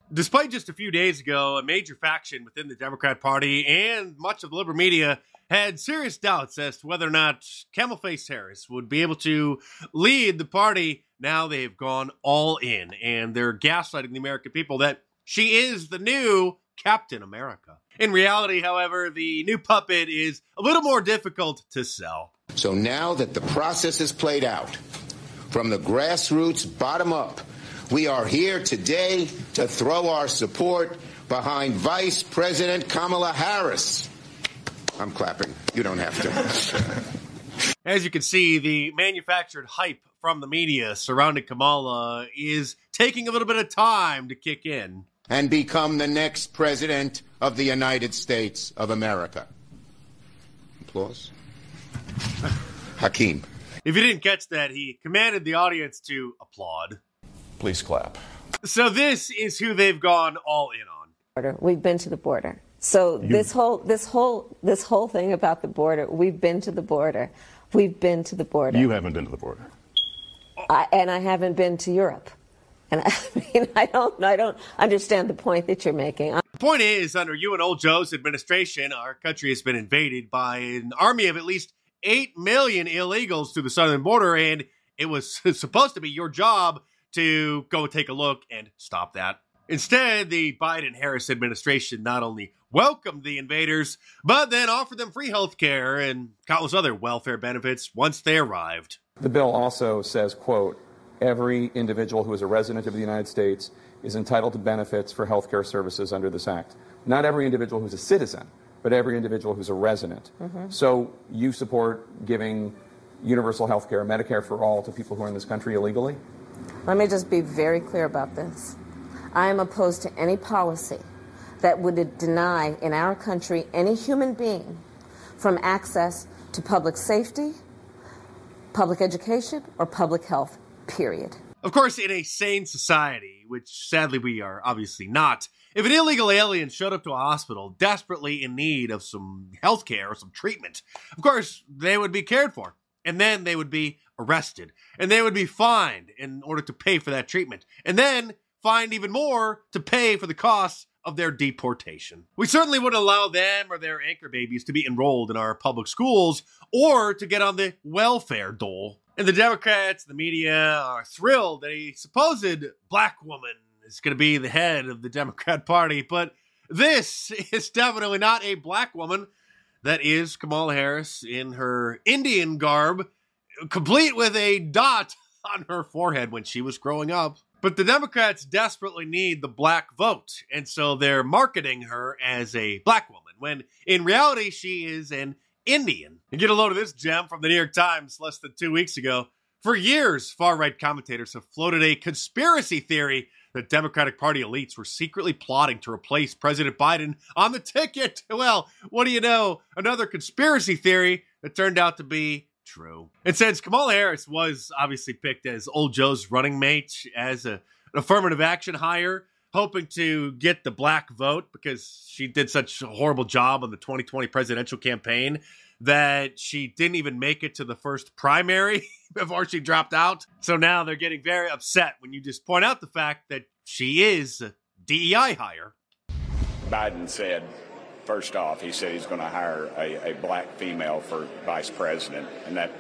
Despite just a few days ago, a major faction within the Democrat Party and much of the liberal media had serious doubts as to whether or not Kamala Harris would be able to lead the party. Now they've gone all in, and they're gaslighting the American people that she is the new Captain America. In reality, however, the new puppet is a little more difficult to sell. So now that the process is played out, from the grassroots bottom up, we are here today to throw our support behind Vice President Kamala Harris. I'm clapping. You don't have to. As you can see, the manufactured hype from the media surrounding Kamala is taking a little bit of time to kick in. And become the next president of the United States of America. Applause. Hakeem. If you didn't catch that, he commanded the audience to applaud. Please clap. So this is who they've gone all in on. We've been to the border. So this whole thing about the border, we've been to the border. We've been to the border. You haven't been to the border. And I haven't been to Europe. And I don't understand the point that you're making. The point is, under you and old Joe's administration, our country has been invaded by an army of at least 8 million illegals through the southern border, and it was supposed to be your job to go take a look and stop that. Instead, the Biden-Harris administration not only welcomed the invaders, but then offered them free health care and countless other welfare benefits once they arrived. The bill also says, quote, every individual who is a resident of the United States is entitled to benefits for health care services under this act. Not every individual who's a citizen, but every individual who's a resident. Mm-hmm. So you support giving universal health care, Medicare for all, to people who are in this country illegally? Let me just be very clear about this. I am opposed to any policy that would deny in our country any human being from access to public safety, public education, or public health, period. Of course, in a sane society, which sadly we are obviously not, if an illegal alien showed up to a hospital desperately in need of some health care or some treatment, of course, they would be cared for. And then they would be arrested. And they would be fined in order to pay for that treatment. And then fined even more to pay for the costs of their deportation. We certainly wouldn't allow them or their anchor babies to be enrolled in our public schools or to get on the welfare dole. And the Democrats, the media, are thrilled that a supposed black woman is going to be the head of the Democrat Party. But this is definitely not a black woman. That is Kamala Harris in her Indian garb, complete with a dot on her forehead when she was growing up. But the Democrats desperately need the black vote, and so they're marketing her as a black woman, when in reality she is an Indian. And get a load of this gem from the New York Times less than 2 weeks ago. For years, far-right commentators have floated a conspiracy theory that Democratic Party elites were secretly plotting to replace President Biden on the ticket. Well, what do you know? Another conspiracy theory that turned out to be true. And since Kamala Harris was obviously picked as old Joe's running mate as an affirmative action hire, hoping to get the black vote because she did such a horrible job on the 2020 presidential campaign that she didn't even make it to the first primary before she dropped out. So now they're getting very upset when you just point out the fact that she is a DEI hire. Biden said, first off, he said he's going to hire a black female for vice president, and that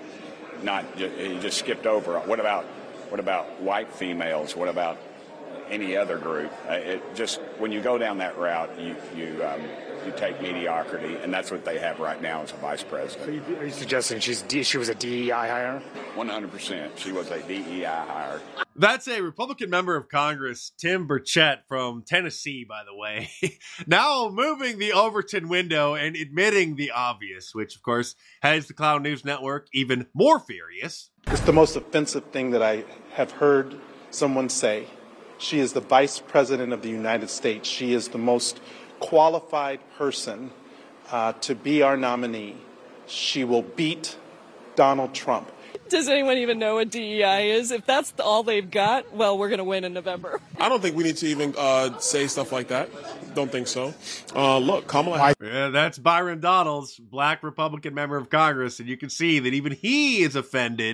he just skipped over. What about white females? What about any other group? It just, when you go down that route, you take mediocrity, and that's what they have right now as a vice president. So are you suggesting she was a DEI hire? 100%. She was a DEI hire. That's a Republican member of Congress, Tim Burchett from Tennessee, by the way, now moving the Overton window and admitting the obvious, which, of course, has the Cloud News Network even more furious. It's the most offensive thing that I have heard someone say. She is the vice president of the United States. She is the most qualified person to be our nominee. She will beat Donald Trump. Does anyone even know what DEI is? If that's all they've got, well, we're going to win in November. I don't think we need to even say stuff like that. Don't think so. Look, Kamala. Yeah, that's Byron Donalds, black Republican member of Congress, and you can see that even he is offended.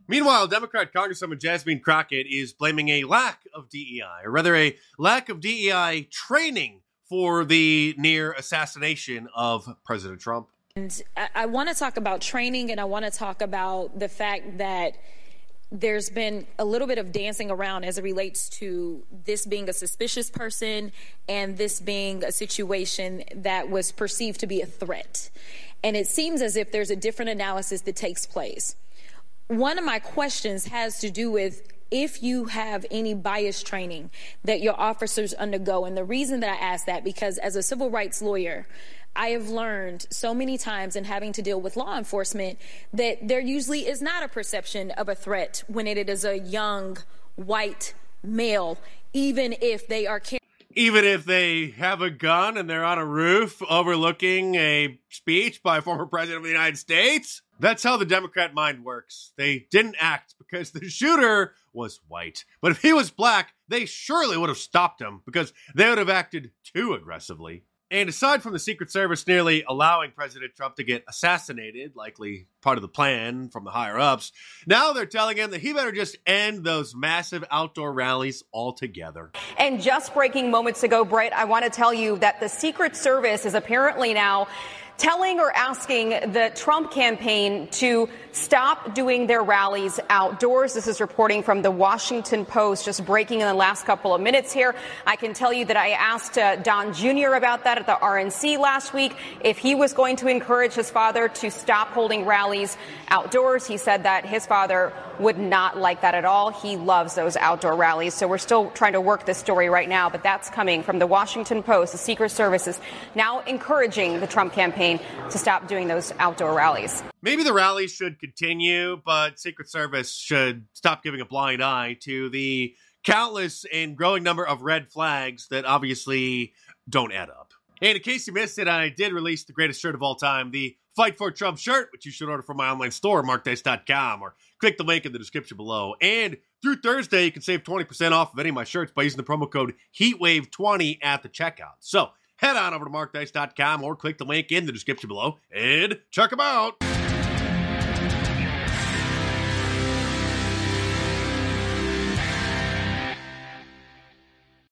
Meanwhile, Democrat Congresswoman Jasmine Crockett is blaming a lack of DEI, or rather a lack of DEI training for the near assassination of President Trump. And I want to talk about training, and I want to talk about the fact that there's been a little bit of dancing around as it relates to this being a suspicious person and this being a situation that was perceived to be a threat. And it seems as if there's a different analysis that takes place. One of my questions has to do with if you have any bias training that your officers undergo. And the reason that I ask that, because as a civil rights lawyer, I have learned so many times in having to deal with law enforcement that there usually is not a perception of a threat when it is a young white male, even if they are even if they have a gun and they're on a roof overlooking a speech by a former president of the United States. That's how the Democrat mind works. They didn't act because the shooter was white. But if he was black, they surely would have stopped him because they would have acted too aggressively. And aside from the Secret Service nearly allowing President Trump to get assassinated, likely part of the plan from the higher-ups, now they're telling him that he better just end those massive outdoor rallies altogether. And just breaking moments ago, Brett, I want to tell you that the Secret Service is apparently now telling or asking the Trump campaign to stop doing their rallies outdoors. This is reporting from the Washington Post, just breaking in the last couple of minutes here. I can tell you that I asked Don Jr. about that at the RNC last week, if he was going to encourage his father to stop holding rallies outdoors. He said that his father would not like that at all. He loves those outdoor rallies. So we're still trying to work this story right now, but that's coming from the Washington Post. The Secret Service is now encouraging the Trump campaign to stop doing those outdoor rallies. Maybe the rallies should continue, but Secret Service should stop giving a blind eye to the countless and growing number of red flags that obviously don't add up. And in case you missed it, I did release the greatest shirt of all time, the Fight for Trump shirt, which you should order from my online store, markdice.com, or click the link in the description below. And through Thursday, you can save 20% off of any of my shirts by using the promo code HEATWAVE20 at the checkout. So head on over to markdice.com or click the link in the description below and check them out.